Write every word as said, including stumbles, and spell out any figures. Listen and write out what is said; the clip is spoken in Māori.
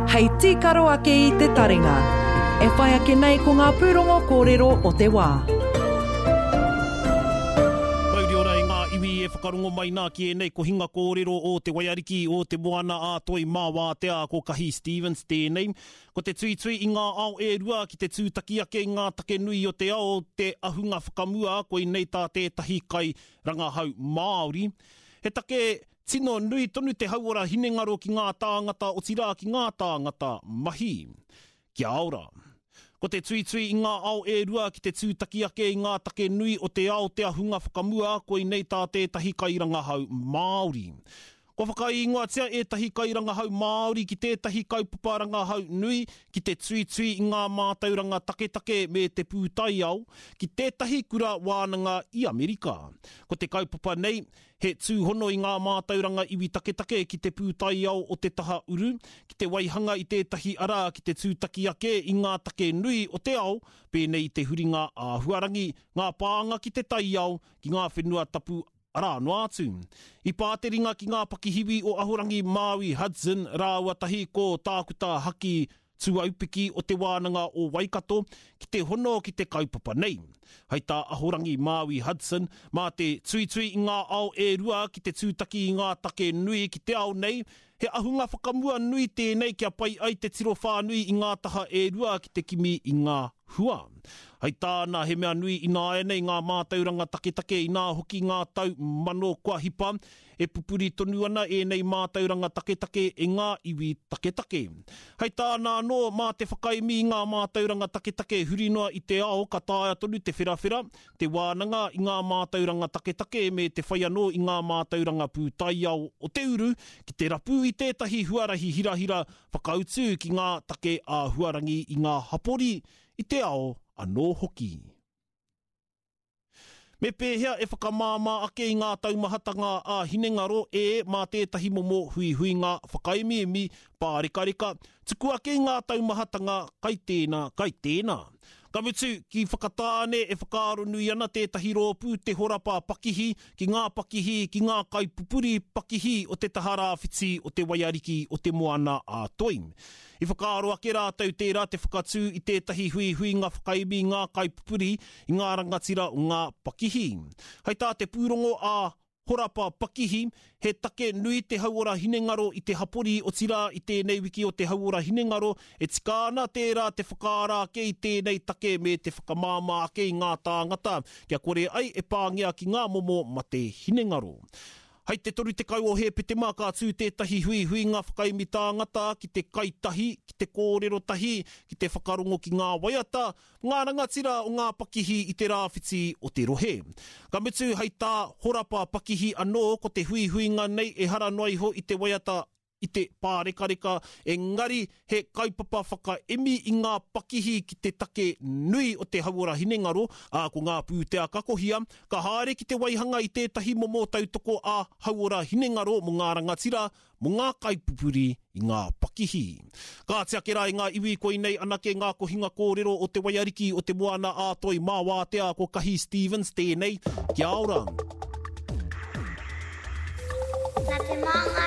Hei tīkaro ake i te taringa. E whai ake nei ko ngā pūrongo kōrero o te wā. Mauri ora e ngā iwi e whakarongo mai nā ki e nei ko hinga kōrero o te waiariki o te moana a toi mā wā te a ko Kahi Stevens tēnei. Ko te tui tui i ngā ao e rua ki te tūtaki ake i ngā take nui o te ao te ahunga whakamua ko i nei tā tētahi kai rangahau Māori. He take tino nui tonu te hauora hinengaro ki ngā tāngata o tira ki ngā tāngata mahi. Kia ora. Ko te tui tui i ngā ao e rua ki te tūtaki ake i ngā take nui o te ao te ahunga whakamua ko i nei tā tētahi kai rangahau Māori. Ko whakaingoatia e tahi kai rangahau Māori ki tētahi kaupapa rangahau nui ki te tui tui i ngā mātauranga take take me te pūtai au ki tētahi kura wānanga i Amerika. Ko te kaupapa nei, he tūhono i ngā mātauranga iwi take take ki te pūtai au o te taha uru, ki te waihanga i tētahi ara ki te tūtaki ake i ngā take nui o te ao, pēnei te huringa a huarangi, ngā pāanga ki te tai au, ki ngā whenua tapu ara no atu. I pāteringa ki ngā pakihiwi o ahorangi Maui Hudson, rāua tahi ko tākuta haki tuaupiki o te wānanga o Waikato, ki te hono ki te kaupapa nei. Hei tā ahorangi Maui Hudson, mā te tui tui i ngā ao e rua ki te tūtaki i ngā take nui ki te ao nei, he ahunga whakamua nui tēnei kia pai ai te tiro whānui i ngā taha e rua ki te kimi i ngā hua. Hei tāna he mea nui i nā e nei ngā mātauranga take take i nā hoki ngā tau mano kua hipa, e pupuri tonu ana e nei mātauranga take take e ngā iwi take take. Hei tāna no mā te whakaimi i ngā mātauranga take take huri noa i te ao ka tāia tonu te whirawhira, te wānanga i ngā mātauranga take take me te whaiano i ngā mātauranga pūtai au o te uru, ki te rapu i tētahi huarahi hirahira whakautu ki ngā take a huarangi i ngā hapori i te ao anō hoki. Me pēhea e whakamāma ake i ngā taumahatanga a Hinengaro e mā tētahi momo hui hui ngā whakaimi mi pārekareka, tuku ake i ngā taumahatanga kai tēnā, kai tēnā. Ka mutu ki whakatāne e whakaaro nui ana tētahi rōpū te horapa pakihi, ki ngā pakihi, ki ngā kaipupuri pakihi o te tahara whiti o te waiariki o te moana a toi. I whakaaro ake rātau tērā te whakatū i tētahi hui hui ngā whakaimi ngā kaipupuri i ngā rangatira o ngā pakihi. Hei tā te pūrongo a horapa pakihi, he take nui te hauora Hinengaro i te hapori o tira i tēnei wiki o te hauora Hinengaro, e tika ana tērā te whakaara ake i tēnei take me te whakamāma ake i ngā tāngata, kia kore ai e pāngia ki ngā momo ma te Hinengaro. Hei te toru te kau o he pete mā ka tū tētahi hui hui ngā whakaimi tāngata, ki te kaitahi, ki te kōrero tahi, ki te whakarongo ki ngā waiata, ngā rangatira o ngā pakihi i te rāwhiti o te rohe. Ka mutu hei tā horapa pakihi anō ko te hui hui ngā nei e hara noai ho i te waiata i te pārekareka, engari he kaupapa whakaemi i ngā pakihi ki te take nui o te hauora Hinengaro, a ko ngā pūtea kakohia, ka haere ki te waihanga i tētahi momo tautoko a hauora Hinengaro mo ngā rangatira, mo ngā kaipupuri i ngā pakihi. Ka te akera i ngā iwi koi nei anake ngā kohinga kōrero o te waiariki o te moana a toi mā wātea ko Kahi Stevens tēnei, kia ora. Nā te manga